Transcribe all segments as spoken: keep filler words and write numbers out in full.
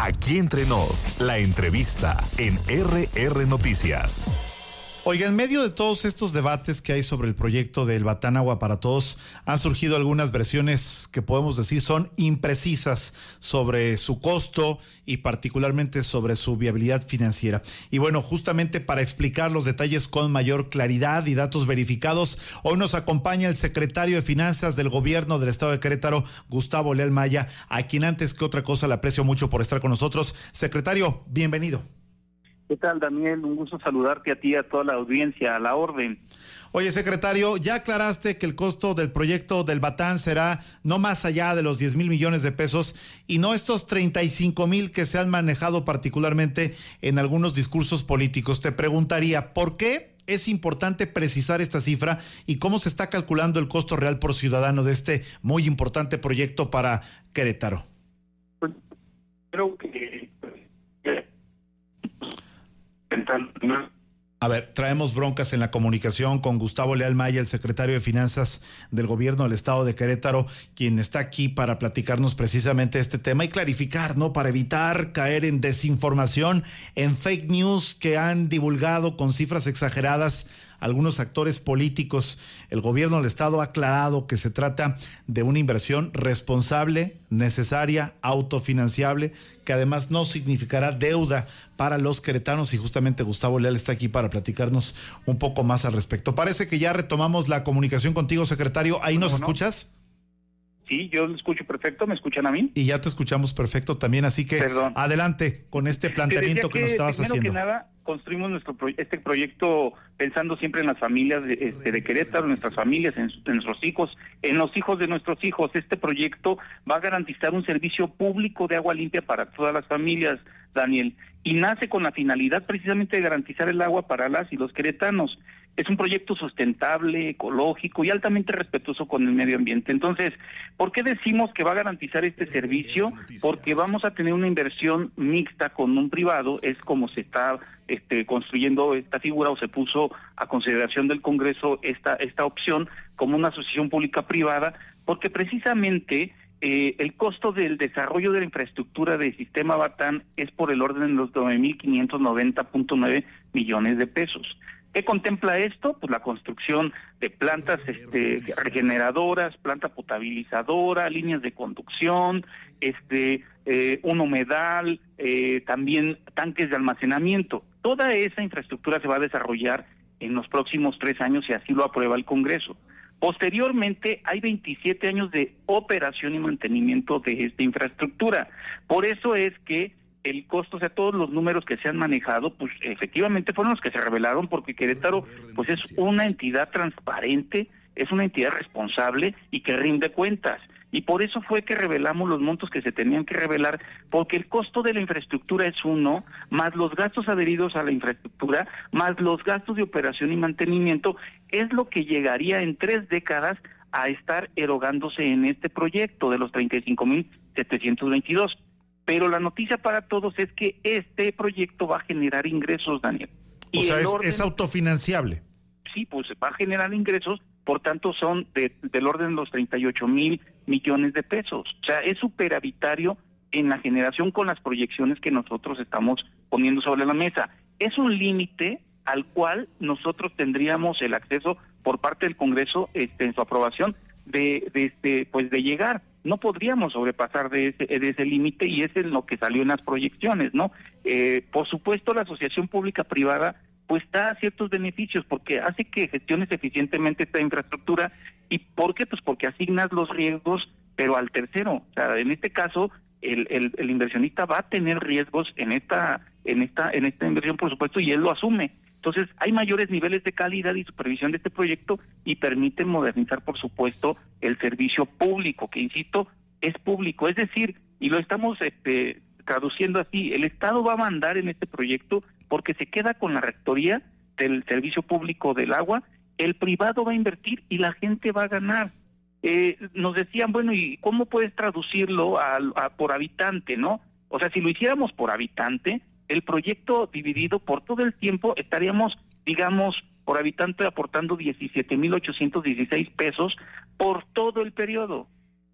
Aquí entre nos, la entrevista en R R Noticias. Oiga, en medio de todos estos debates que hay sobre el proyecto del Batán Agua para Todos, han surgido algunas versiones que podemos decir son imprecisas sobre su costo y particularmente sobre su viabilidad financiera. Y bueno, justamente para explicar los detalles con mayor claridad y datos verificados, hoy nos acompaña el secretario de Finanzas del Gobierno del Estado de Querétaro, Gustavo Leal Maya, a quien antes que otra cosa le aprecio mucho por estar con nosotros. Secretario, bienvenido. ¿Qué tal, Daniel? Un gusto saludarte a ti y a toda la audiencia, a la orden. Oye, secretario, ya aclaraste que el costo del proyecto del Batán será no más allá de los diez mil millones de pesos y no estos treinta y cinco mil que se han manejado particularmente en algunos discursos políticos. Te preguntaría, ¿por qué es importante precisar esta cifra y cómo se está calculando el costo real por ciudadano de este muy importante proyecto para Querétaro? Pues creo que... A ver, traemos broncas en la comunicación con Gustavo Leal Maya, el secretario de Finanzas del Gobierno del Estado de Querétaro, quien está aquí para platicarnos precisamente este tema y clarificar, ¿no? Para evitar caer en desinformación, en fake news que han divulgado con cifras exageradas algunos actores políticos. El Gobierno del Estado ha aclarado que se trata de una inversión responsable, necesaria, autofinanciable, que además no significará deuda para los queretanos, y justamente Gustavo Leal está aquí para platicarnos un poco más al respecto. Parece que ya retomamos la comunicación contigo, secretario. ¿Ahí nos escuchas? Sí, yo lo escucho perfecto. ¿Me escuchan a mí? Y ya te escuchamos perfecto también, así que Perdón. adelante con este planteamiento que, que nos estabas primero haciendo. Primero que nada, construimos nuestro pro este proyecto pensando siempre en las familias de, este, de Querétaro, en nuestras familias, en, en nuestros hijos, en los hijos de nuestros hijos. Este proyecto va a garantizar un servicio público de agua limpia para todas las familias, Daniel, y nace con la finalidad precisamente de garantizar el agua para las y los queretanos. Es un proyecto sustentable, ecológico y altamente respetuoso con el medio ambiente. Entonces, ¿por qué decimos que va a garantizar este servicio? Porque vamos a tener una inversión mixta con un privado, es como se está este, construyendo esta figura o se puso a consideración del Congreso esta, esta opción como una asociación pública-privada, porque precisamente eh, el costo del desarrollo de la infraestructura del sistema Batán es por el orden de los nueve mil quinientos noventa punto nueve millones de pesos. ¿Qué contempla esto? Pues la construcción de plantas este, regeneradoras, planta potabilizadora, líneas de conducción, este, eh, un humedal, eh, también tanques de almacenamiento. Toda esa infraestructura se va a desarrollar en los próximos tres años y así lo aprueba el Congreso. Posteriormente, hay veintisiete años de operación y mantenimiento de esta infraestructura. Por eso es que el costo, o sea, todos los números que se han manejado, pues efectivamente fueron los que se revelaron, porque Querétaro pues es una entidad transparente, es una entidad responsable y que rinde cuentas. Y por eso fue que revelamos los montos que se tenían que revelar, porque el costo de la infraestructura es uno, más los gastos adheridos a la infraestructura, más los gastos de operación y mantenimiento, es lo que llegaría en tres décadas a estar erogándose en este proyecto de los treinta y cinco mil setecientos veintidós. Pero la noticia para todos es que este proyecto va a generar ingresos, Daniel. Y o sea, es, orden, es autofinanciable. Sí, pues va a generar ingresos, por tanto son de, del orden de los treinta y ocho mil millones de pesos. O sea, es superavitario en la generación con las proyecciones que nosotros estamos poniendo sobre la mesa. Es un límite al cual nosotros tendríamos el acceso por parte del Congreso este, en su aprobación de, de, este, pues de llegar. No podríamos sobrepasar de ese de ese límite y es en lo que salió en las proyecciones, ¿no? Eh, por supuesto, la asociación pública-privada pues da ciertos beneficios porque hace que gestiones eficientemente esta infraestructura. ¿Y por qué? Pues porque asignas los riesgos, pero al tercero. O sea, en este caso, el, el, el inversionista va a tener riesgos en esta, en esta, en esta inversión, por supuesto, y él lo asume. Entonces, hay mayores niveles de calidad y supervisión de este proyecto y permite modernizar, por supuesto, el servicio público, que, insisto, es público. Es decir, y lo estamos este, traduciendo así, el Estado va a mandar en este proyecto porque se queda con la rectoría del servicio público del agua, el privado va a invertir y la gente va a ganar. Eh, nos decían, bueno, ¿y cómo puedes traducirlo a, a, por habitante, no? O sea, si lo hiciéramos por habitante, el proyecto dividido por todo el tiempo estaríamos, digamos, por habitante aportando diecisiete mil ochocientos dieciséis pesos por todo el periodo.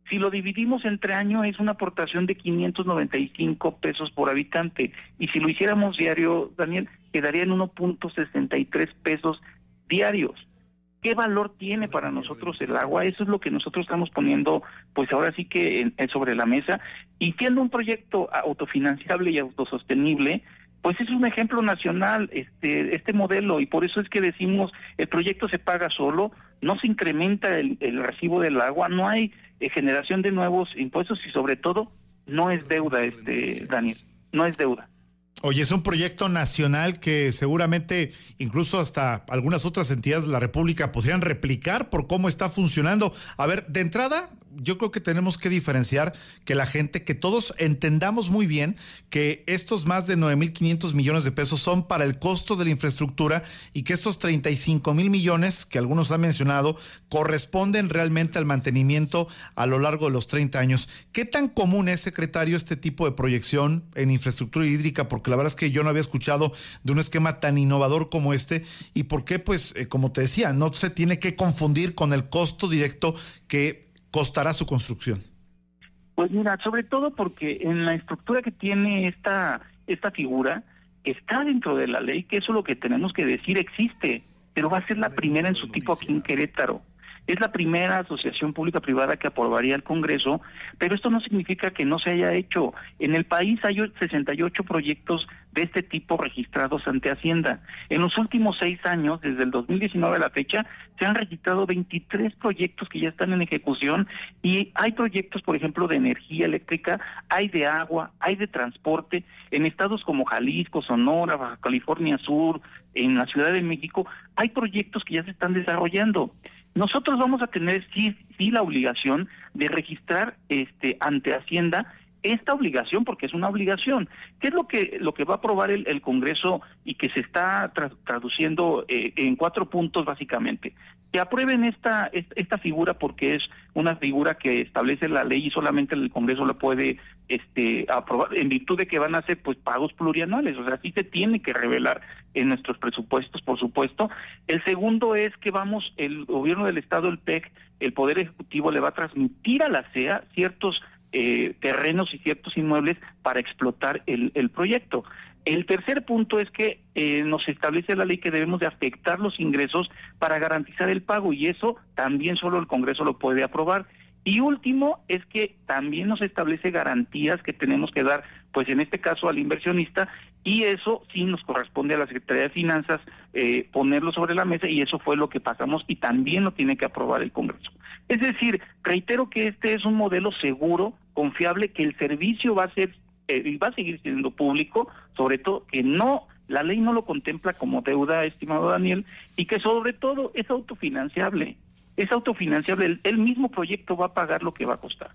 Si lo dividimos entre año es una aportación de quinientos noventa y cinco pesos por habitante, y si lo hiciéramos diario, Daniel, quedaría en uno punto sesenta y tres pesos diarios. ¿Qué valor tiene para nosotros el agua? Eso es lo que nosotros estamos poniendo, pues ahora sí que en, en sobre la mesa, y siendo un proyecto autofinanciable y autosostenible, pues es un ejemplo nacional este este modelo, y por eso es que decimos, el proyecto se paga solo, no se incrementa el, el recibo del agua, no hay eh, generación de nuevos impuestos, y sobre todo, no es deuda, este Daniel, no es deuda. Oye, es un proyecto nacional que seguramente incluso hasta algunas otras entidades de la República podrían replicar por cómo está funcionando. A ver, de entrada, yo creo que tenemos que diferenciar que la gente, que todos entendamos muy bien que estos más de nueve mil quinientos millones de pesos son para el costo de la infraestructura, y que estos treinta y cinco mil millones que algunos han mencionado corresponden realmente al mantenimiento a lo largo de los treinta años. ¿Qué tan común es, secretario, este tipo de proyección en infraestructura hídrica? Porque la verdad es que yo no había escuchado de un esquema tan innovador como este, y por qué, pues, eh, como te decía, no se tiene que confundir con el costo directo que costará su construcción. Pues mira, sobre todo porque en la estructura que tiene esta esta figura, está dentro de la ley, que eso es lo que tenemos que decir, existe, pero va a ser la primera en su tipo aquí en Querétaro. Es la primera asociación pública-privada que aprobaría el Congreso, pero esto no significa que no se haya hecho. En el país hay sesenta y ocho proyectos de este tipo registrados ante Hacienda. En los últimos seis años, desde el dos mil diecinueve a la fecha, se han registrado veintitrés proyectos que ya están en ejecución, y hay proyectos, por ejemplo, de energía eléctrica, hay de agua, hay de transporte, en estados como Jalisco, Sonora, Baja California Sur, en la Ciudad de México, hay proyectos que ya se están desarrollando. Nosotros vamos a tener sí, sí la obligación de registrar este ante Hacienda esta obligación, porque es una obligación. ¿Qué es lo que lo que va a aprobar el, el Congreso y que se está tra traduciendo eh, en cuatro puntos básicamente? Que aprueben esta, esta esta figura, porque es una figura que establece la ley y solamente el Congreso la puede este aprobar, en virtud de que van a ser pues pagos plurianuales, o sea, sí se tiene que revelar en nuestros presupuestos, por supuesto. El segundo es que vamos, el gobierno del estado, el P E C, el Poder Ejecutivo, le va a transmitir a la C E A ciertos eh, terrenos y ciertos inmuebles para explotar el, el proyecto. El tercer punto es que eh, nos establece la ley que debemos de afectar los ingresos para garantizar el pago, y eso también solo el Congreso lo puede aprobar. Y último es que también nos establece garantías que tenemos que dar, pues en este caso al inversionista, y eso sí nos corresponde a la Secretaría de Finanzas eh, ponerlo sobre la mesa, y eso fue lo que pasamos, y también lo tiene que aprobar el Congreso. Es decir, reitero que este es un modelo seguro, confiable, que el servicio va a ser eh, y va a seguir siendo público, sobre todo que no, la ley no lo contempla como deuda, estimado Daniel, y que sobre todo es autofinanciable. Es autofinanciable, el, el mismo proyecto va a pagar lo que va a costar.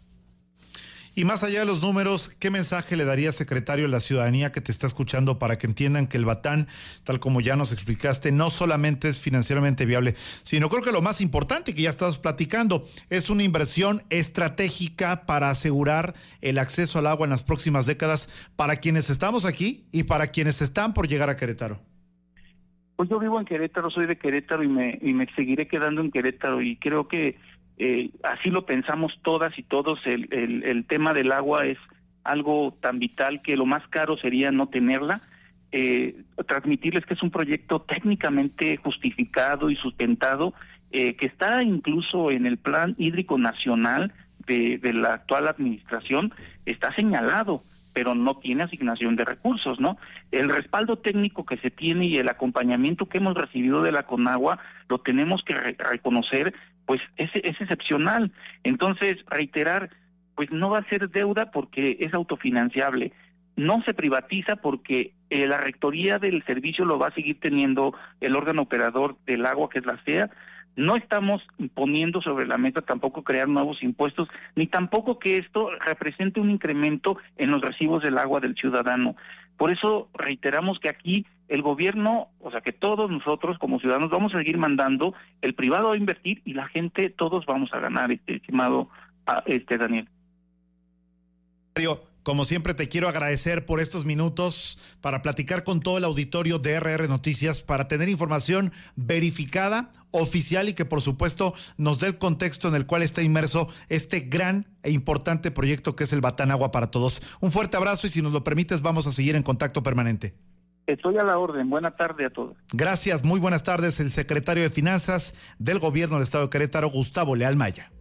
Y más allá de los números, ¿qué mensaje le daría, secretario, a la ciudadanía que te está escuchando para que entiendan que el Batán, tal como ya nos explicaste, no solamente es financieramente viable, sino creo que lo más importante que ya estás platicando, es una inversión estratégica para asegurar el acceso al agua en las próximas décadas para quienes estamos aquí y para quienes están por llegar a Querétaro? Pues yo vivo en Querétaro, soy de Querétaro y me, y me seguiré quedando en Querétaro, y creo que Eh, así lo pensamos todas y todos. El, el, el tema del agua es algo tan vital que lo más caro sería no tenerla. Eh, transmitirles que es un proyecto técnicamente justificado y sustentado, eh, que está incluso en el Plan Hídrico Nacional de, de la actual administración, está señalado, pero no tiene asignación de recursos, ¿no? El respaldo técnico que se tiene y el acompañamiento que hemos recibido de la Conagua lo tenemos que re reconocer, pues es, es excepcional. Entonces, reiterar, pues no va a ser deuda porque es autofinanciable. No se privatiza porque eh, la rectoría del servicio lo va a seguir teniendo el órgano operador del agua, que es la C E A. No estamos poniendo sobre la mesa tampoco crear nuevos impuestos, ni tampoco que esto represente un incremento en los recibos del agua del ciudadano. Por eso reiteramos que aquí el gobierno, o sea que todos nosotros como ciudadanos vamos a seguir mandando, el privado va a invertir y la gente, todos vamos a ganar, este estimado este Daniel. Como siempre, te quiero agradecer por estos minutos para platicar con todo el auditorio de R R Noticias, para tener información verificada, oficial y que por supuesto nos dé el contexto en el cual está inmerso este gran e importante proyecto que es el Batán Agua para Todos. Un fuerte abrazo y si nos lo permites vamos a seguir en contacto permanente. Estoy a la orden. Buena tarde a todos. Gracias, muy buenas tardes. El secretario de Finanzas del Gobierno del Estado de Querétaro, Gustavo Leal Maya.